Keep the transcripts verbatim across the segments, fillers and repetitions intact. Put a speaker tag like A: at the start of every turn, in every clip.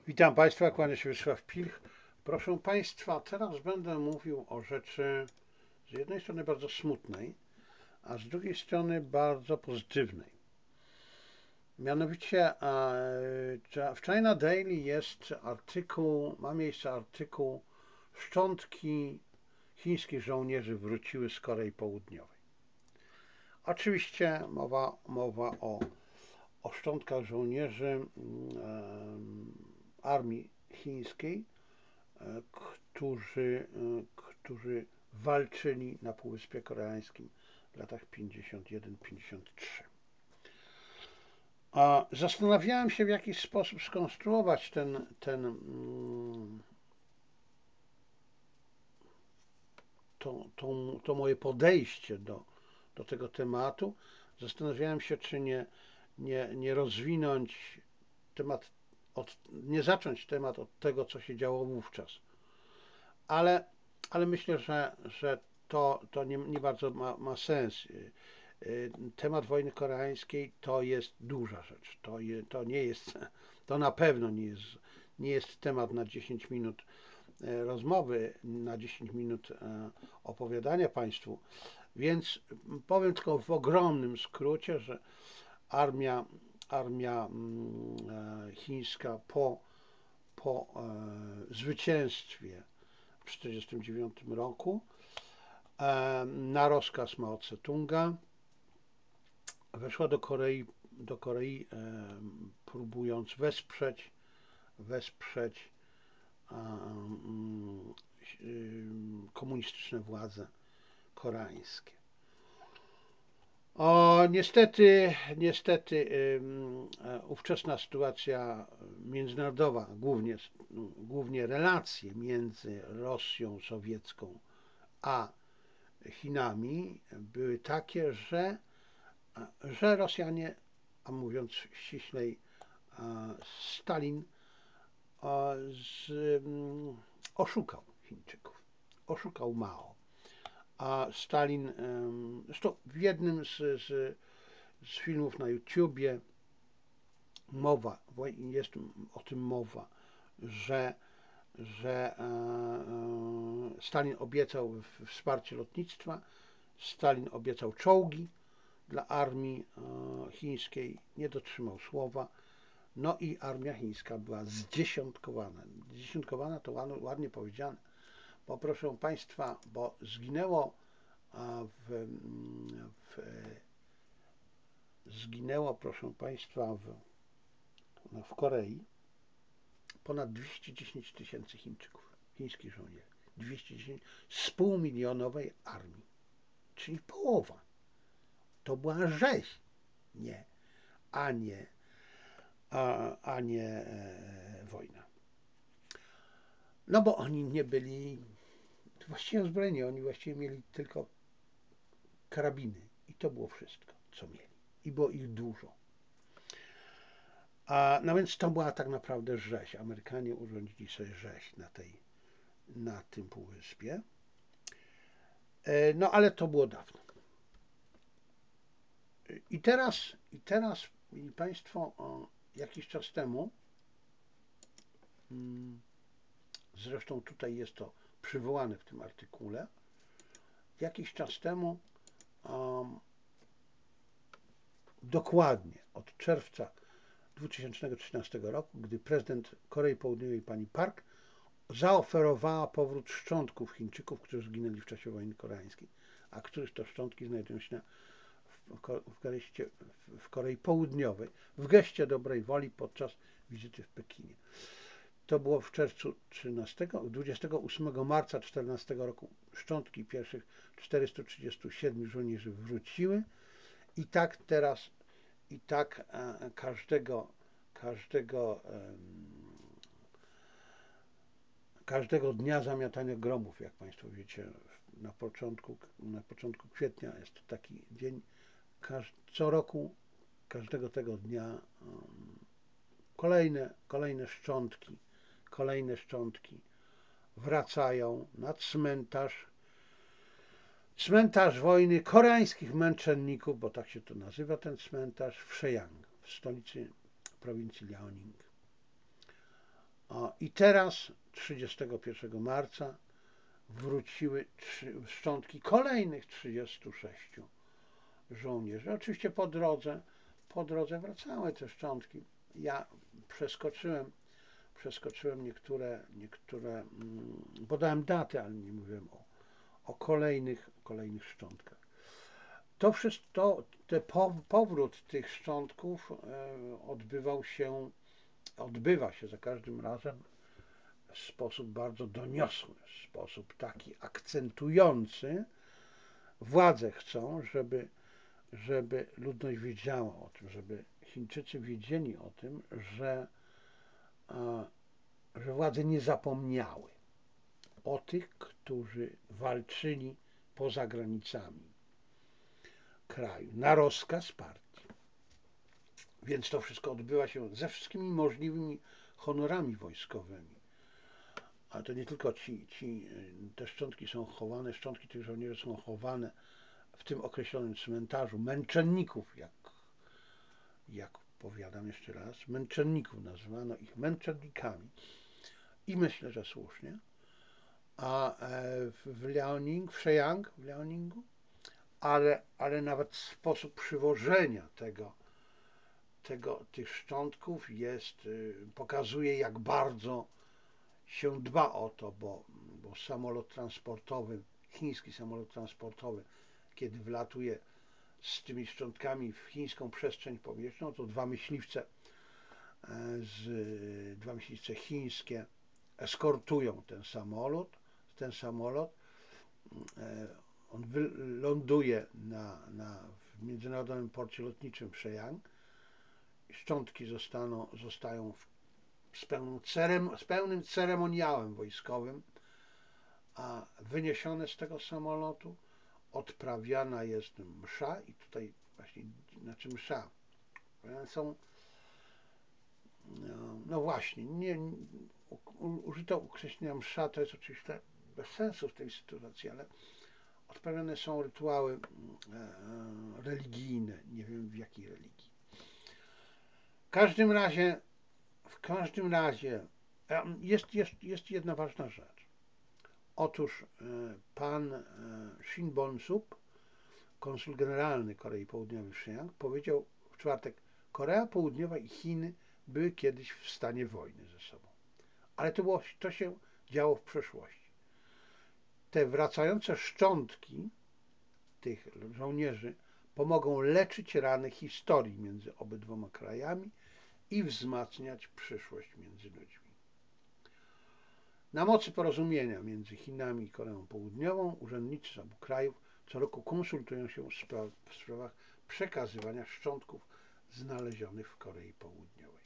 A: Witam Państwa, kłania się Wiesław Pilch. Proszę Państwa, teraz będę mówił o rzeczy z jednej strony bardzo smutnej, a z drugiej strony bardzo pozytywnej. Mianowicie w China Daily jest artykuł, ma miejsce artykuł Szczątki chińskich żołnierzy wróciły z Korei Południowej. Oczywiście mowa, mowa o, o szczątkach żołnierzy um, armii chińskiej, którzy, którzy walczyli na Półwyspie Koreańskim w latach pięćdziesiąt jeden pięćdziesiąt trzy. A zastanawiałem się, w jaki sposób skonstruować ten, ten, to, to, to moje podejście do, do tego tematu. Zastanawiałem się, czy nie, nie, nie rozwinąć temat, od, nie zacząć temat od tego, co się działo wówczas. Ale, ale myślę, że, że to, to nie, nie bardzo ma, ma sens. Temat wojny koreańskiej to jest duża rzecz. To, je, to nie jest, to na pewno nie jest, nie jest temat na dziesięć minut rozmowy, na dziesięć minut opowiadania Państwu. Więc powiem tylko w ogromnym skrócie, że armia, armia chińska po, po zwycięstwie w tysiąc dziewięćset czterdziestym dziewiątym roku na rozkaz Mao Tse-tunga weszła do Korei, do Korei próbując wesprzeć, wesprzeć komunistyczne władze koreańskie. O, niestety, niestety ówczesna sytuacja międzynarodowa, głównie, głównie relacje między Rosją sowiecką a Chinami były takie, że, że Rosjanie, a mówiąc ściślej, Stalin z, oszukał Chińczyków, oszukał Mao. A Stalin, zresztą w jednym z, z, z filmów na YouTubie mowa, jest o tym mowa, że, że Stalin obiecał wsparcie lotnictwa, Stalin obiecał czołgi dla armii chińskiej, nie dotrzymał słowa, no i armia chińska była zdziesiątkowana. Zdziesiątkowana to ładnie powiedziane, bo proszę Państwa, bo zginęło w, w, zginęło, proszę Państwa, w, no w Korei ponad dwieście dziesięć tysięcy Chińczyków, chińskich żołnierzy. dwieście dziesięć z półmilionowej armii, czyli połowa. To była rzeź, nie, a nie, a, a nie e, wojna. No bo oni nie byli właściwie uzbrojeni, oni właściwie mieli tylko karabiny i to było wszystko, co mieli. I było ich dużo. A, no więc to była tak naprawdę rzeź. Amerykanie urządzili sobie rzeź na, tej, na tym półwyspie. E, no ale to było dawno. I teraz, i teraz, mieli Państwo, o, jakiś czas temu, zresztą tutaj jest to przywołane w tym artykule, jakiś czas temu, um, dokładnie od czerwca dwa tysiące trzynastego roku, gdy prezydent Korei Południowej pani Park zaoferowała powrót szczątków Chińczyków, którzy zginęli w czasie wojny koreańskiej, a których to szczątki znajdują się na, w, Korei, w Korei Południowej w geście dobrej woli podczas wizyty w Pekinie. To było w czerwcu trzynastego, dwudziestego ósmego marca czternastego roku szczątki pierwszych czterystu trzydziestu siedmiu żołnierzy wróciły i tak teraz, i tak e, każdego, każdego, e, każdego dnia zamiatania grobów, jak Państwo wiecie, na początku, na początku kwietnia jest to taki dzień, co roku, każdego tego dnia um, kolejne, kolejne szczątki, kolejne szczątki wracają na cmentarz, cmentarz wojny koreańskich męczenników, bo tak się to nazywa ten cmentarz, w Sheyang, w stolicy prowincji Liaoning. I teraz, trzydziestego pierwszego marca, wróciły trzy, szczątki kolejnych trzydziestu sześciu żołnierzy. Oczywiście po drodze, po drodze wracały te szczątki. Ja przeskoczyłem, przeskoczyłem niektóre, niektóre, podałem daty, ale nie mówiłem o, o kolejnych, kolejnych szczątkach. To wszystko, ten powrót tych szczątków odbywał się, odbywa się za każdym razem w sposób bardzo doniosły, w sposób taki akcentujący. Władze chcą, żeby, żeby ludność wiedziała o tym, żeby Chińczycy wiedzieli o tym, że, że władze nie zapomniały o tych, którzy walczyli poza granicami kraju na rozkaz partii. Więc to wszystko odbywa się ze wszystkimi możliwymi honorami wojskowymi. Ale to nie tylko ci, ci, te szczątki są chowane, szczątki tych żołnierzy są chowane w tym określonym cmentarzu męczenników, jak, jak powiadam jeszcze raz, męczenników, nazwano ich męczennikami i myślę, że słusznie. A w Liaoning, w Sheyang, w Liaoningu, ale, ale nawet sposób przywożenia tego, tego, tych szczątków jest, pokazuje, jak bardzo się dba o to, bo, bo samolot transportowy, chiński samolot transportowy, kiedy wlatuje z tymi szczątkami w chińską przestrzeń powietrzną, to dwa myśliwce, z, dwa myśliwce chińskie eskortują ten samolot, ten samolot, on ląduje na, na, w międzynarodowym porcie lotniczym w Sheyang, szczątki zostaną, zostają w, z, pełnym cerem, z pełnym ceremoniałem wojskowym a wyniesione z tego samolotu, odprawiana jest msza i tutaj właśnie, znaczy msza, są, no, no właśnie, nie, użyto określenia msza, to jest oczywiście bez sensu w tej sytuacji, ale odprawiane są rytuały e, religijne, nie wiem w jakiej religii. W każdym razie, w każdym razie jest, jest, jest jedna ważna rzecz. Otóż pan Shin Bon-sup, konsul generalny Korei Południowej w Sheyang, powiedział w czwartek: Korea Południowa i Chiny były kiedyś w stanie wojny ze sobą, ale to, było, to się działo w przeszłości. Te wracające szczątki tych żołnierzy pomogą leczyć rany historii między obydwoma krajami i wzmacniać przyszłość między ludźmi. Na mocy porozumienia między Chinami i Koreą Południową urzędnicy obu krajów co roku konsultują się w, spraw, w sprawach przekazywania szczątków znalezionych w Korei Południowej.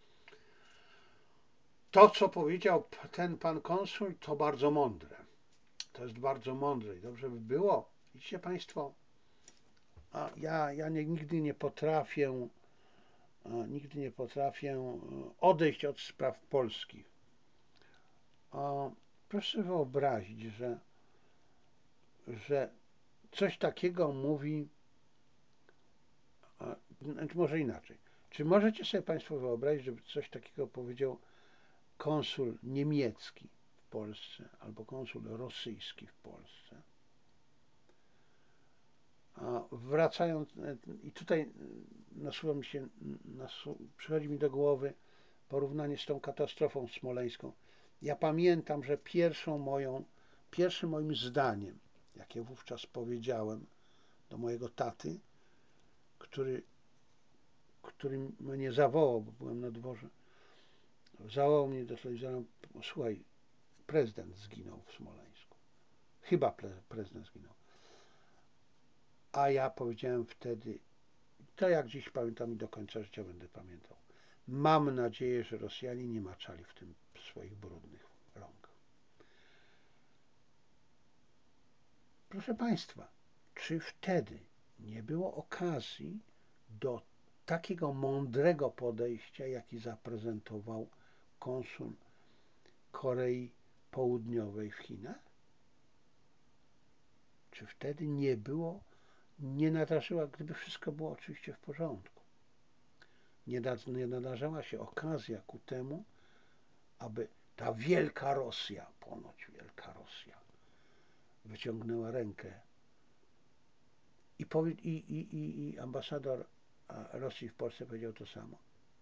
A: To, co powiedział ten pan konsul, to bardzo mądre. To jest bardzo mądre i dobrze by było. Widzicie Państwo, a ja, ja nie, nigdy nie potrafię, nigdy nie potrafię odejść od spraw polskich. O, proszę sobie wyobrazić, że, że coś takiego mówi, znaczy może inaczej. Czy możecie sobie Państwo wyobrazić, żeby coś takiego powiedział konsul niemiecki w Polsce albo konsul rosyjski w Polsce? A wracając, i tutaj nasuwa mi się, nasu, przychodzi mi do głowy porównanie z tą katastrofą smoleńską. Ja pamiętam, że pierwszą moją, pierwszym moim zdaniem, jakie wówczas powiedziałem do mojego taty, który, który mnie zawołał, bo byłem na dworze, zawołał mnie do telewizora: słuchaj, prezydent zginął w Smoleńsku. Chyba prezydent zginął. A ja powiedziałem wtedy, to jak dziś pamiętam i do końca życia będę pamiętał: mam nadzieję, że Rosjanie nie maczali w tym swoich brudnych rąk. Proszę Państwa, czy wtedy nie było okazji do takiego mądrego podejścia, jaki zaprezentował konsul Korei Południowej w Chinach? Czy wtedy nie było, nie nadarzyła, gdyby wszystko było oczywiście w porządku, nie, da, nie nadarzała się okazja ku temu, aby ta wielka Rosja, ponoć wielka Rosja, wyciągnęła rękę i, powie, i, i, i, i ambasador Rosji w Polsce powiedział to samo.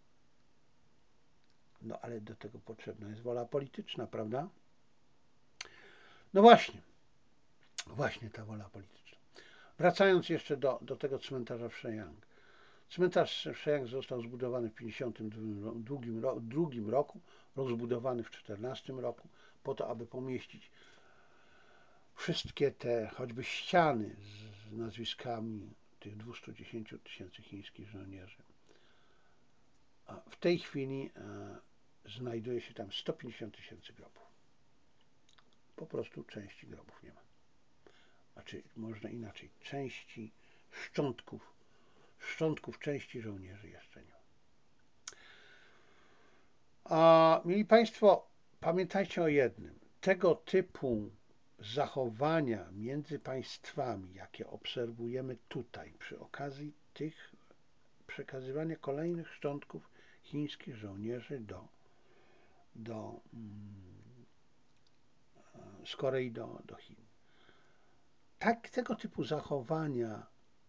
A: No ale do tego potrzebna jest wola polityczna, prawda? No właśnie, właśnie ta wola polityczna. Wracając jeszcze do, do tego cmentarza w Shenyang. Cmentarz w Shenyang został zbudowany w tysiąc dziewięćset pięćdziesiątym drugim roku, rozbudowany w tysiąc dziewięćset czternastym roku, po to, aby pomieścić wszystkie te choćby ściany z nazwiskami tych dwieście dziesięć tysięcy chińskich żołnierzy. A w tej chwili e, znajduje się tam sto pięćdziesiąt tysięcy grobów. Po prostu części grobów nie ma. Znaczy, można inaczej, części szczątków, szczątków części żołnierzy jeszcze nie ma. A, mili Państwo, pamiętajcie o jednym. Tego typu zachowania między państwami, jakie obserwujemy tutaj przy okazji tych przekazywania kolejnych szczątków chińskich żołnierzy do, do, z Korei do, do Chin. Tak, tego typu zachowania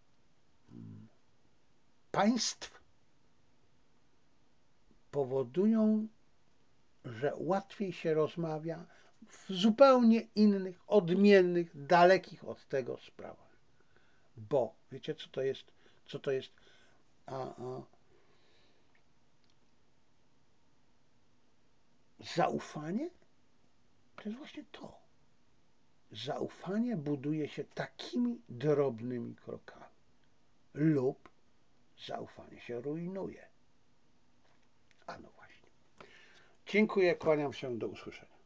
A: państw powodują, że łatwiej się rozmawia w zupełnie innych, odmiennych, dalekich od tego sprawach. Bo wiecie, co to jest? Co to jest? A, a, zaufanie? To jest właśnie to. Zaufanie buduje się takimi drobnymi krokami. Lub zaufanie się rujnuje. A no właśnie. Dziękuję, kłaniam się, do usłyszenia.